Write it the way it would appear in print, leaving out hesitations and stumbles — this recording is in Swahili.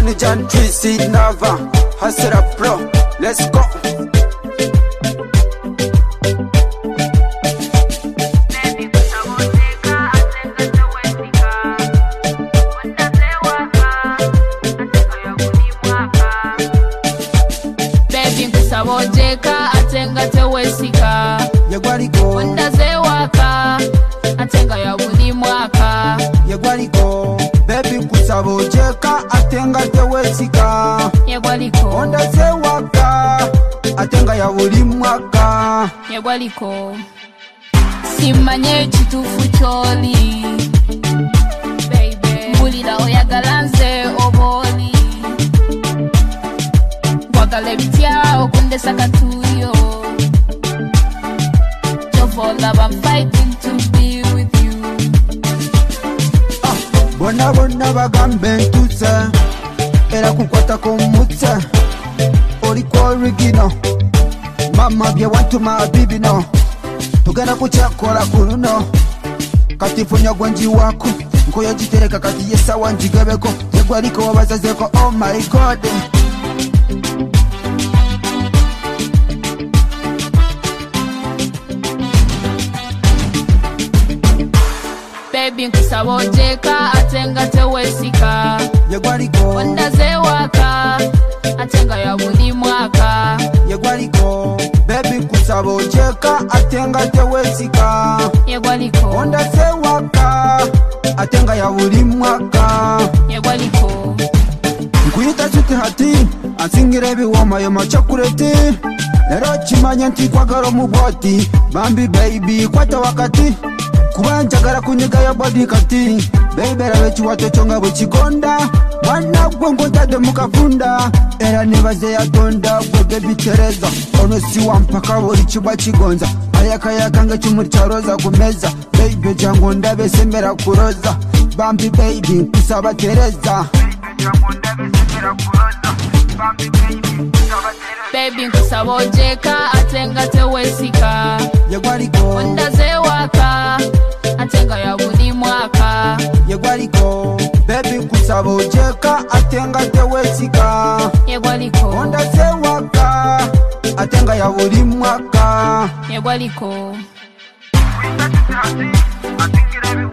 Tony John Tracy Nava Hasera Pro. Let's go. Sabojeka atenga tewesika Yegwaliko Wanda zewaka atenga ya buli mwaka Yegwaliko Baby kusabojeka atenga tewesika Yegwaliko Wanda zewaka atenga ya buli mwaka Yegwaliko Simanye chitufu choli Baby Mbulila oyagalanze oboli Wagalebitia okunde sakatuyo Jovo love, I'm fighting to be with you. Bona bona bagambe ntutse Era kukwata kumutse Oli kwa original Mama bye wantu mabibi no Tugenda kuchakola kuluno Katifunya gwanji wako Nkoya jitereka kati yesa wanjigabeko Yegwaliko wabazazeko oh my god Baby nkusabojeka atenga tewesika Yegwaliko Wanda zewaka atenga ya buli mwaka Yegwaliko Baby nkusabojeka atenga tewesika Yegwaliko Wanda zewaka atenga ya buli mwaka Yegwaliko Nkuyita chuti hati Asingire biwoma yo machakureti Lero chimanya nti kwagaro muboti Bambi baby kwata wakati Kuba njagala kunyiga ya body kati Baby rawe chiwato chonga buchigonda Mwana gwengo ntade mukafunda Era nebaze ya tonda gwe baby Tereza Ono siwa mpaka buri chiba chigonza Ayaka yakange chumuri cha roza kumeza Baby jango ndabe semera kuroza Bambi baby kusaba Tereza Baby nkusabojeka atenga tewesika Yegwaliko Wanda zewaka atenga ya buli mwaka Yegwaliko Baby nkusabojeka atenga tewesika Yegwaliko Wanda zewaka atenga ya buli mwaka Yegwaliko Atenga